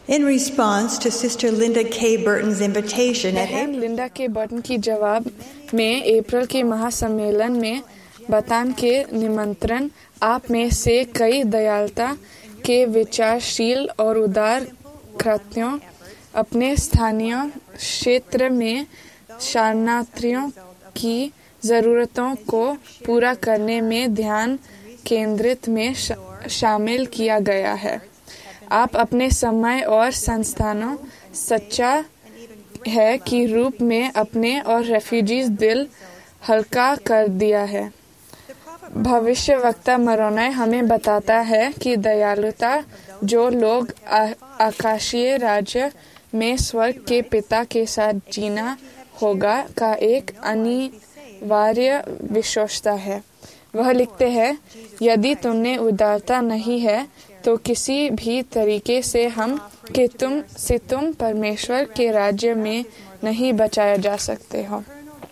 In response to Sister Linda K. Burton's invitation at बहन लिंडा के Burton की जवाब में अप्रैल के महासम्मेलन में बतान के निमंत्रण, आप में से कई दयालुता के विचारशील और उदार कृत्यों अपने स्थानीय क्षेत्र में शरणार्थियों की ज़रूरतों को पूरा करने में ध्यान केंद्रित में शामिल किया गया है। आप अपने समय और संस्थानों सच्चा है कि रूप में अपने और रेफ्यूजीज दिल हल्का कर दिया है। भविष्यवक्ता मोरोनी हमें बताता है कि दयालुता जो लोग आकाशीय राज्य में स्वर्ग के पिता के साथ जीना होगा का एक अनिवार्य विशेषता है। वह लिखते हैं, यदि तुमने उदारता नहीं है तो किसी भी तरीके से तुम परमेश्वर के राज्य में नहीं बचाया जा सकते हो।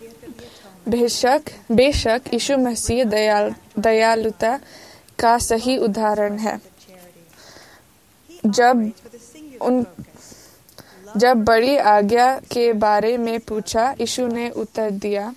बेशक यीशु मसीह दयालुता का सही उदाहरण है। जब बड़ी आज्ञा के बारे में पूछा, यीशु ने उत्तर दिया,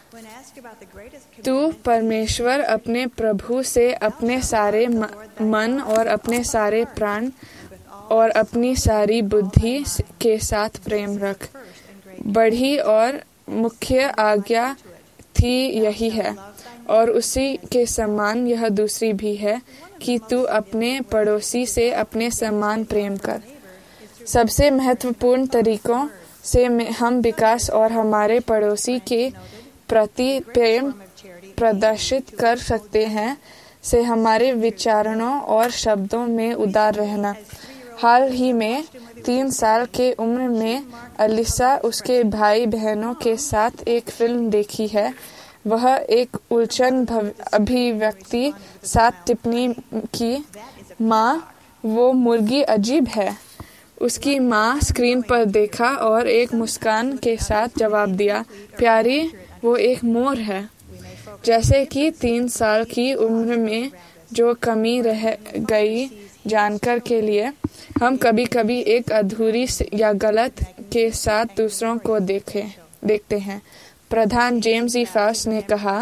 तू परमेश्वर अपने प्रभु से अपने सारे मन और अपने सारे प्राण और अपनी सारी बुद्धि के साथ प्रेम रख। बड़ी और मुख्य आज्ञा थी यही है, और उसी के समान यह दूसरी भी है कि तू अपने पड़ोसी से अपने समान प्रेम कर। सबसे महत्वपूर्ण तरीकों से हम विकास और हमारे पड़ोसी के प्रति प्रेम प्रदर्शित कर सकते हैं से हमारे विचारों और शब्दों में उदार रहना। हाल ही में 3 साल के उम्र में अलिसा उसके भाई बहनों के साथ एक फिल्म देखी है। वह एक उलझन अभिव्यक्ति साथ टिप्पणी की, माँ वो मुर्गी अजीब है। उसकी माँ स्क्रीन पर देखा और एक मुस्कान के साथ जवाब दिया, प्यारी वो एक मोर है। जैसे कि 3 साल की उम्र में जो कमी रह गई जानकर के लिए हम कभी-कभी एक अधूरी या गलत के साथ दूसरों को देखते हैं। प्रधान जेम्स ई फास्ट ने कहा,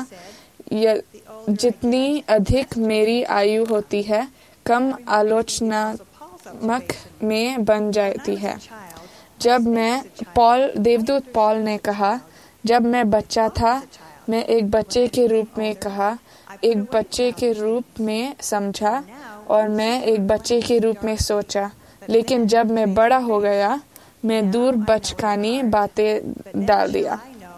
जितनी अधिक मेरी आयु होती है कम आलोचनात्मक में बन जाती है। देवदूत पॉल ने कहा, जब मैं बच्चा था मैं एक बच्चे के रूप में कहा, एक बच्चे के रूप में समझा और मैं एक बच्चे के रूप में सोचा, लेकिन जब मैं बड़ा हो गया मैं दूर बचकानी बातें डाल दिया।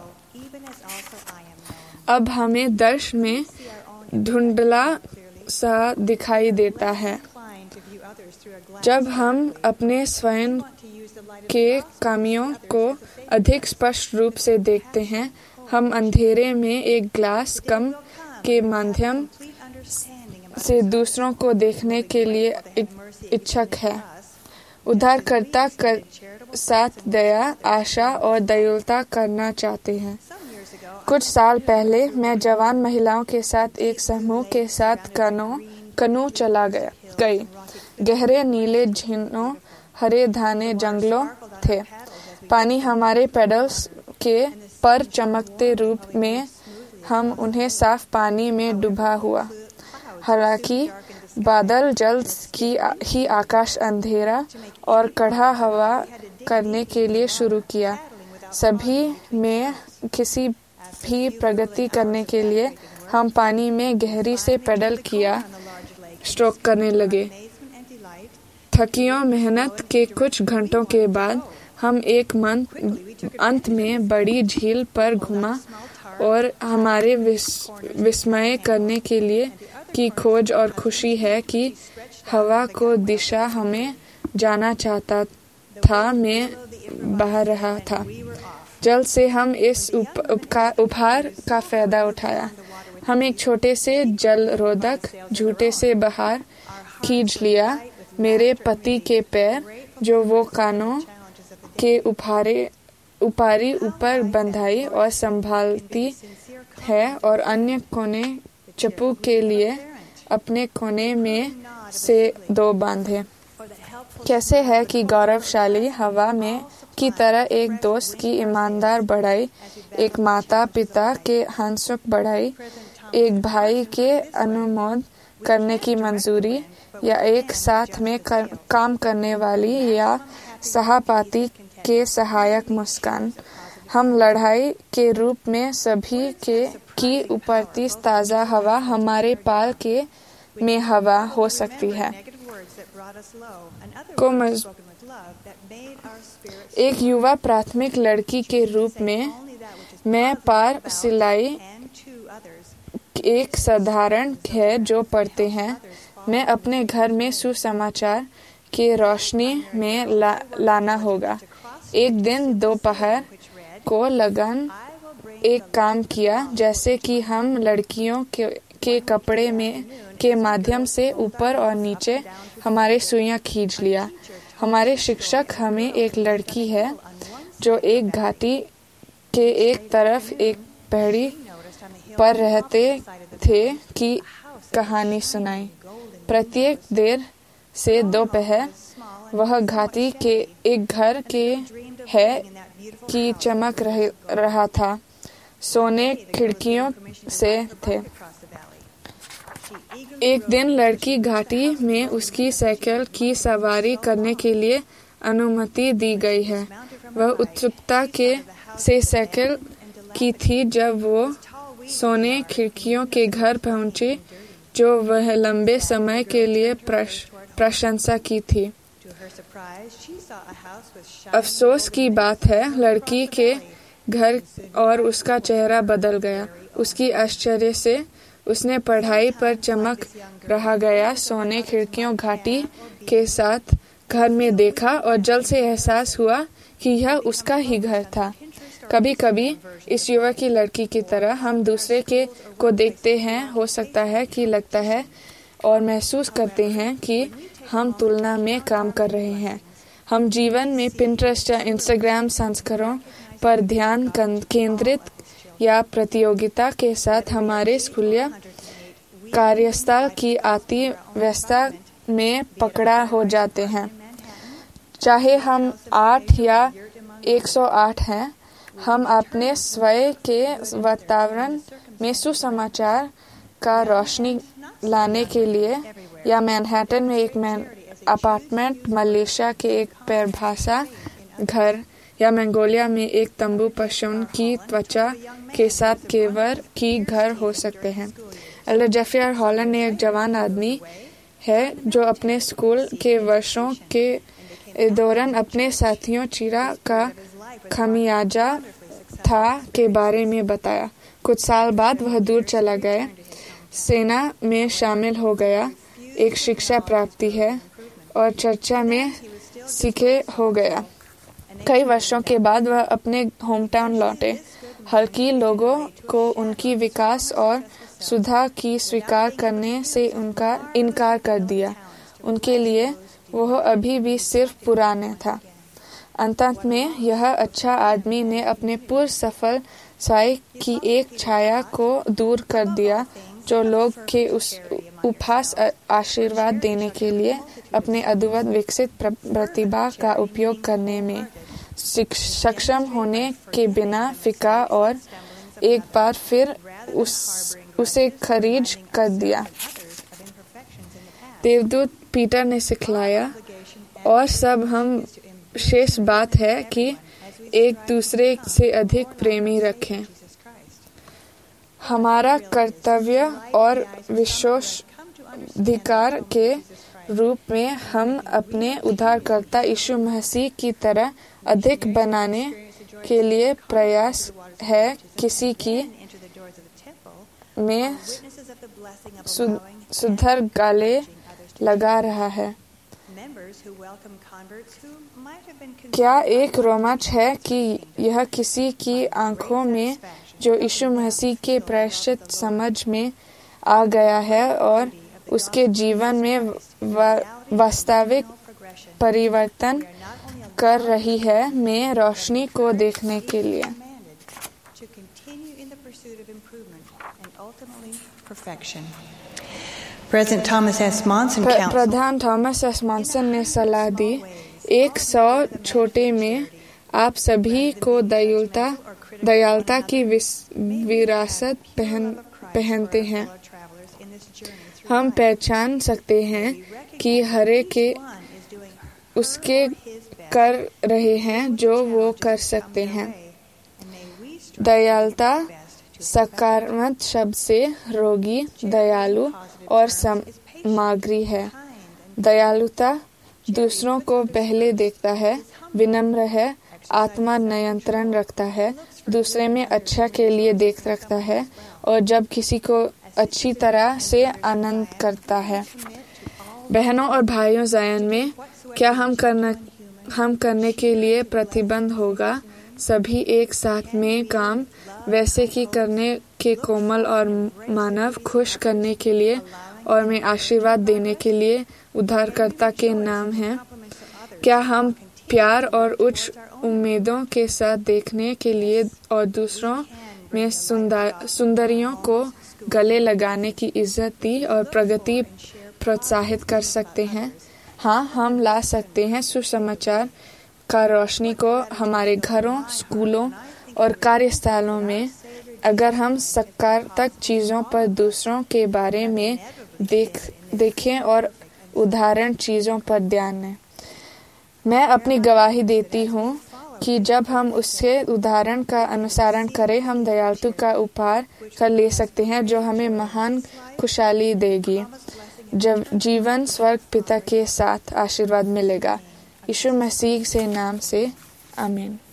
अब हमें दर्श में धुंधला सा दिखाई देता है। जब हम अपने स्वयं के कमियों को अधिक स्पष्ट रूप से देखते हैं, हम अंधेरे में एक ग्लास कम के माध्यम से दूसरों को देखने के लिए इच्छुक है। उद्धारकर्ता के साथ दया, आशा और दयालुता करना चाहते हैं। कुछ साल पहले मैं जवान महिलाओं के साथ एक समूह के साथ कनू चला गई। गहरे नीले झीलों, हरे घने जंगलों थे। पानी हमारे पैडल्स के पर चमकते रूप में हम उन्हें साफ पानी में डूबा हुआ। हालांकि बादल जल्द ही आकाश अंधेरा और कड़ा हवा करने के लिए शुरू किया। सभी में किसी भी प्रगति करने के लिए हम पानी में गहरी से पैडल किया, स्ट्रोक करने लगे। थकियों मेहनत के कुछ घंटों के बाद हम एक अंत में बड़ी झील पर घूमा और हमारे विस्मय करने के लिए की खोज और खुशी है कि हवा को दिशा हमें जाना चाहता था में बह रहा था। जल्द से हम इस उपहार का फायदा उठाया। हम एक छोटे से जलरोधक झूठे से बाहर खींच लिया। मेरे पति के पैर जो वो कानों के ऊपरी ऊपर बंधाई और संभालती है और अन्य कोने चप्पू के लिए अपने कोने में से 2 बांधे। कैसे है कि गौरवशाली हवा में की तरह एक दोस्त की ईमानदार बढ़ाई, एक माता पिता के हंसुक बढ़ाई, एक भाई के अनुमोद करने की मंजूरी, या एक साथ में काम करने वाली या सहपाठी के सहायक मुस्कान, हम लड़ाई के रूप में सभी की उपरती ताज़ा हवा हमारे पाल के में हवा हो सकती है एक युवा प्राथमिक लड़की के रूप में मैं पार सिलाई एक साधारण है जो पढ़ते हैं। मैं अपने घर में सुसमाचार के रोशनी में लाना होगा। एक दिन दोपहर को लगन एक काम किया जैसे कि हम लड़कियों के कपड़े में के माध्यम से ऊपर और नीचे हमारे सुइयां खींच लिया। हमारे शिक्षक हमें एक लड़की है जो एक घाटी के एक तरफ एक पहाड़ी पर रहते थे की कहानी सुनाई। प्रत्येक देर से दोपहर वह घाटी के एक घर के है की चमक रहा था। सोने खिड़कियों से थे। एक दिन लड़की घाटी में उसकी साइकिल की सवारी करने के लिए अनुमति दी गई है। वह उत्सुकता से साइकिल की थी जब वो सोने खिड़कियों के घर पहुंची जो वह लंबे समय के लिए प्रशंसा की थी। अफसोस की बात है लड़की के घर और उसका चेहरा बदल गया। उसकी आश्चर्य से उसने पढ़ाई पर चमक रहा गया सोने खिड़कियों घाटी के साथ घर में देखा और जल्द से एहसास हुआ कि यह उसका ही घर था। कभी कभी इस युवक की लड़की की तरह हम दूसरे को देखते हैं। हो सकता है कि लगता है और महसूस करते हैं कि हम तुलना में काम कर रहे हैं। हम जीवन में पिंटरेस्ट या इंस्टाग्राम संस्करणों पर ध्यान केंद्रित या प्रतियोगिता के साथ हमारे स्कूलिया कार्यस्थल की अति व्यस्तता में पकड़ा हो जाते हैं। चाहे हम 8 या 108 हैं, हम अपने स्वयं के वातावरण में सुसमाचार का रोशनी लाने के लिए या मैनहट्टन में एक अपार्टमेंट, मलेशिया के एक परिभाषा घर या मंगोलिया में एक तंबू पशुओं की त्वचा के साथ केवल की घर हो सकते हैं। एल्डर जेफरी आर हॉलैंड एक जवान आदमी है जो अपने स्कूल के वर्षों के दौरान अपने साथियों चीरा का खमियाजा था के बारे में बताया। कुछ साल बाद वह दूर चला गया, सेना में शामिल हो गया, एक शिक्षा प्राप्ति है और चर्चा में सीखे हो गया। कई वर्षों के बाद वह अपने होमटाउन लौटे। हल्की लोगों को उनकी विकास और सुधार की स्वीकार करने से उनका इनकार कर दिया। उनके लिए वह अभी भी सिर्फ पुराने था। अंत में यह अच्छा आदमी ने अपने पूर्व सफल साई की एक छाया को दूर कर दिया जो लोग के उस उपहास आशीर्वाद देने के लिए अपने अद्भुत विकसित प्रतिभा का उपयोग करने में सक्षम होने के बिना फिका और एक बार फिर उसे खरीज कर दिया। देवदूत पीटर ने सिखलाया और सब हम शेष बात है कि एक दूसरे से अधिक प्रेमी रखें। हमारा कर्तव्य और विशेषाधिकार के रूप में हम अपने उद्धारकर्ता यीशु मसीह की तरह अधिक बनाने के लिए प्रयास है किसी की में सुधर गाले लगा रहा है। क्या एक रोमांच है कि यह किसी की आंखों में जो यीशु मसीह के प्रायश्चित समझ में आ गया है और उसके जीवन में वास्तविक परिवर्तन कर रही है में रोशनी को देखने के लिए। President Thomas S. Monson counseled प्रधान थॉमस एस मॉनसन ने सलाह दी, 100 छोटे में आप सभी को दयालुता की विरासत पहनते हैं। हम पहचान सकते हैं कि हरे के उसके कर रहे हैं जो वो कर सकते हैं। दयालुता सकारात्मक शब्द से रोगी, दयालु और सामग्री है। दयालुता दूसरों को पहले देखता है, विनम्र है, आत्मा नियंत्रण रखता है, दूसरे में अच्छा के लिए देख रखता है और जब किसी को अच्छी तरह से आनंद करता है। बहनों और भाइयों, ज़ायन में क्या हम करने के लिए प्रतिबंध होगा, सभी एक साथ में काम वैसे कि करने के कोमल और मानव खुश करने के लिए और में आशीर्वाद देने के लिए उद्धारकर्ता के नाम है। क्या हम प्यार और उच्च उम्मीदों के साथ देखने के लिए और दूसरों में सुंदरियों को गले लगाने की इज्जत दी और प्रगति प्रोत्साहित कर सकते हैं? हाँ, हम ला सकते हैं सुसमाचार का रोशनी को हमारे घरों, स्कूलों और कार्यस्थलों में, अगर हम सकारात्मक चीज़ों पर दूसरों के बारे में देखें और उदाहरण चीज़ों पर ध्यान दें। मैं अपनी गवाही देती हूँ कि जब हम उसके उदाहरण का अनुसरण करें, हम दयालुता का उपहार कर ले सकते हैं जो हमें महान खुशहाली देगी। जब जीवन स्वर्ग पिता के साथ आशीर्वाद मिलेगा। यीशु मसीह से नाम से आमीन।